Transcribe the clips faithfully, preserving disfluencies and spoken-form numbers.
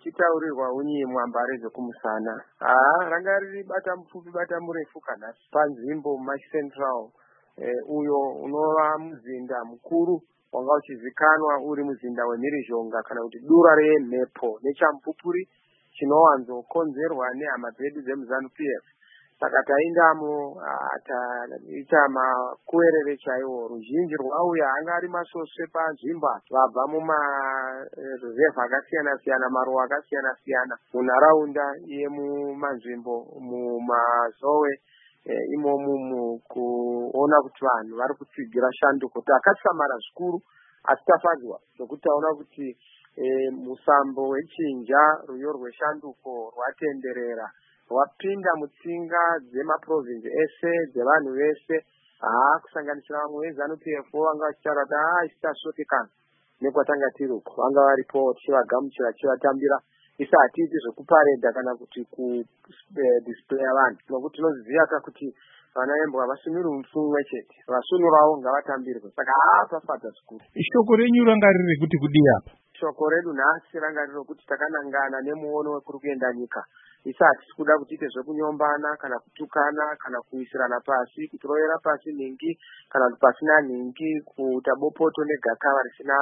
tichitaurirwa unyi mwambare dzekumusana. Ah, ranga riri bata mupfupi bata murefu kana panzvimbo Mash Central, eh, uyo unova muzinda mukuru wanga uchizikanwa uri muzinda weMhirizhonga kana kuti dura remhepo nechamupupuri chinowanzokonzerwa nehama dzedu dzemuZanu P F. Saka taindamo taita makuwerere chaiwo. Ruzhinji rwauya anga ari masosve panzvimba vabva mumarevha akasiyana siyana, maruwa akasiyana siyana munharaunda yemumanzvimbo mumazowe imomu kuona kuti vanhu vari kutsigira shanduko. Takasamara zvikuru asi tafadzwa nokuti taona kuti musambo wechinja ruyo rweshanduko rwatenderera rwapinda mutsinga dzemaprovinsi ese dzevanhu vese, haa kusanganisira vamwe veZanu P F vanga vachitaura kuti haa isi tasvotekana nekwatanga tiri uko. Vanga varipo tichivagamuchira tichivatambira, isi hatiiti zvekuparedha kana kuti kudisplaya vanhu, nokuti tinoziva kuti vana vembwa vasunuri mumwe chete, vasunurawo ngavatambirwe. Saka haa tafadza zvikuru. Shoko renyu ranga riri kuti kudii apa? Shoko redu nhasi ranga riri kuti takanangana nemuono wekuri kuenda nyika. Isi hatisi kuda kuti ite zvekunyombana kana kutukana kana kuisirana pasi, kutorovera pasi nhingi kana kuti pasina nhingi, kuita bopoto negakava risina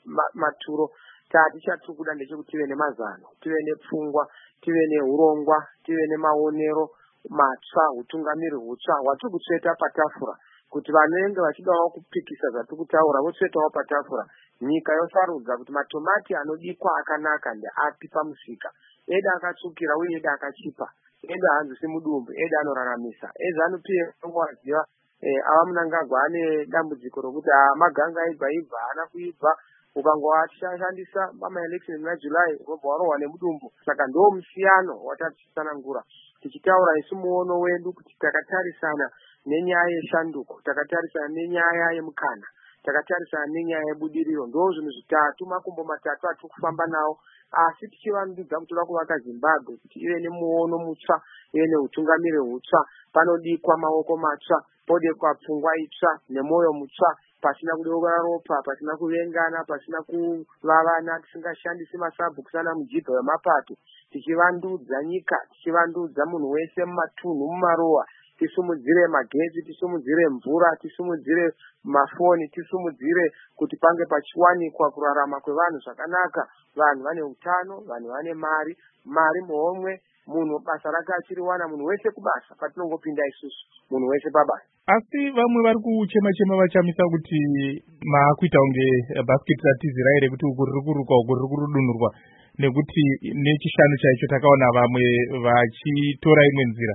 maturo. Tatichatiri kuda ndechekuti tive nemazano, tive nepfungwa, tive neurongwa, tive nemaonero matsva, utungamiri hutsva hwatiri kutsveta patafura, kuti vanenge vachidawo kupikisa zvatiri kutaura votsvetawo patafura. Nyika yosarudza kuti matomati anodikwa akanaka ndeapi pamusika, eda akatsvukira uye eda akachipa, eda hanzisi mudumbu, eda anoraramisa. eZanu P F ngowaziva ava Munangagwa ane dambudziko rokuti maganga aibva ibva haana kuibva, ukangoashandisa pamaelection muna July robva warohwa nemudumbu. Saka ndo musiyano watatisanangura tichitaura isu muono wedu kuti takatarisana nenyaya yeshanduko, takatarisana nenyaya yemukana, takatarisana nenyaya yebudiriro. Ndo zvinhu zvitatu, makumbo matatu atiri kufamba nawo, asi tichivandudza kuti toda kuvaka Zimbabwe kuti ive nemuono mutsva, ive neutungamiri hutsva. Panodikwa maoko matsva, podekwa pfungwa itsva nemoyo mutsva, pasina kudeura ropa, pasina kuvengana, pasina kuvavana, tisingashandisi masabhuku sana mujibha wemapato, tichivandudza nyika, tichivandudza munhu wese mumatunhu, mumaruwa, tisumudzire magetsi, tisumudzire mvura, tisumudzire mafoni, tisumudzire kuti pange pachiwanikwa kurarama kwevanhu zvakanaka. Vanhu vane utano, vanhu vane mari, mari muhomwe, munhu basa rake achiriwana, munhu wese kubasa, patinongopinda isusu, munhu wese pabasa. Asi vamwe vari kuchema chema vachamisa kuti maakuita unge basket ratizira ere kuti uku riri kuruka uku riri kurudunurwa, nekuti nechishanu chaicho takaona vamwe vachitora imwe nzira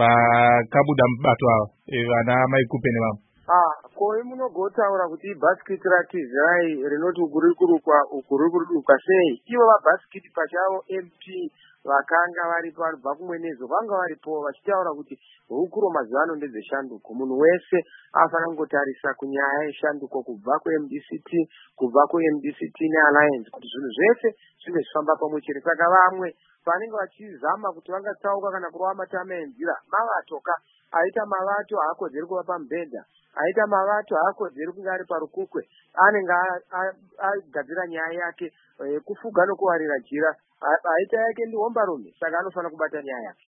vakabuda mubato ava vana Maikupe nevamwe. Ah, koi munogotaura kuti ibhasikiti ratizirai rinoti uku riri kurukwa uku riri kuruduka sei? Ivo vabhasikiti pachavo M P vakanga varipo vanobva kumwe nezo vanga varipo vachitaura kuti hukuro mazuva ano ndedzeshanduko. Munhu wese afana kungotarisa kunyaya yeshanduko kubva kuM D C T, kubva kuM D C T neAlliance, kuti zvinhu zvese zvinge zvifamba pamwe chete. Saka vamwe vanenge vachizama kuti vangatsauka kana kurova matama enzira, mavatoka aita mavato haakodzeri kuva pamubhedha, aita mavato haakodzeri kunge ari parukukwe, anenge agadzira nyaya yake kufuga nokuwarira jira, aita yake ndihombarume, saka anofanira kubata nyaya yake.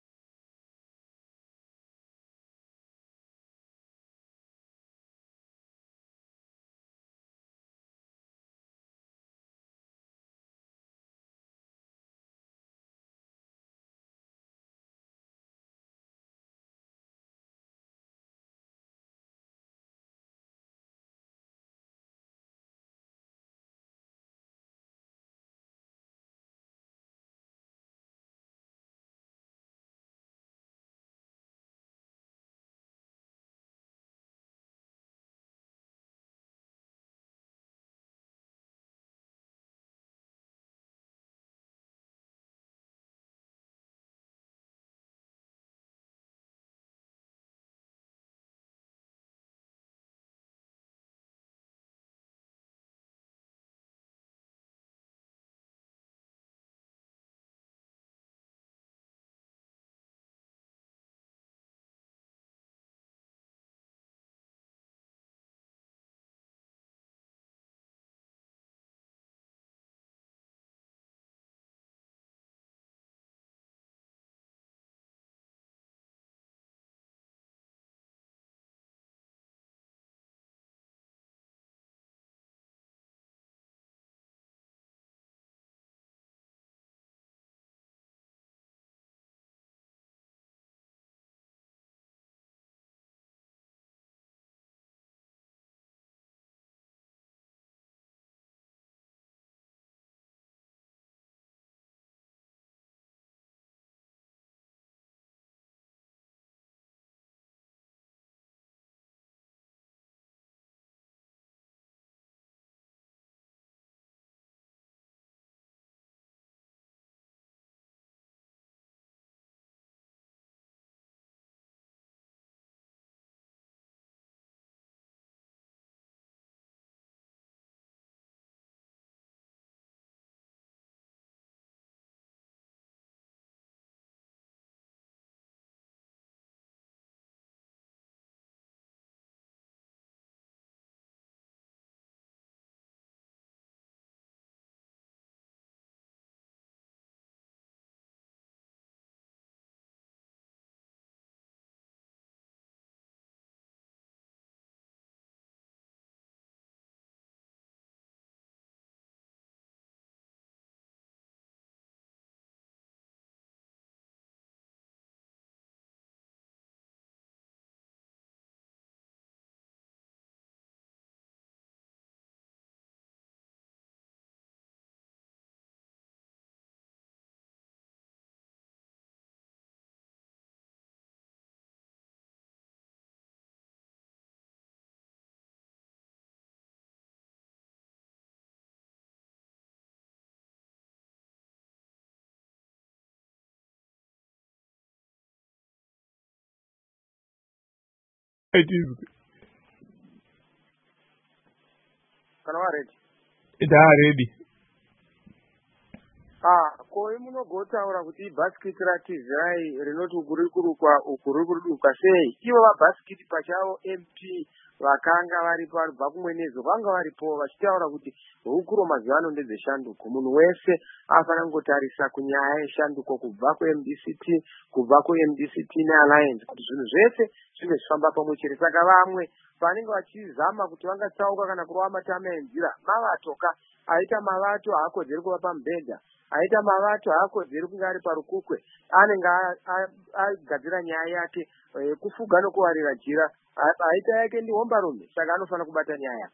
Aitizwe. Kana waredi? Ndaredi. Ah, koi munogotaura kuti bhasikiti ratizirai rinoti uku riri kurukwa uku riri kurukwa sei? Ivo vabhasikiti pachavo M P vakanga varipo varibva kumwenezo vanga varipo vachitaura kuti hukuro mazuva ano ndedzeshanduko. Munhu wese afana kungotarisa kunyaya yeshanduko kubva ku-M D C T kubva ku-M D C T nealliance kuti zvinhu zvese zvinge zvifamba pamwe chete. Saka vamwe vanenge vachizama kuti vangatsauka kana kurova matama enzira mavatoka aita mavato haakodzeri kuva pamubhedha aita mavato haakodzeri kunge ari parukukwe anenge agadzira nyaya yake yekufuga nokuwarira jira aita yake ndihombarume saka anofanira kubata nyaya.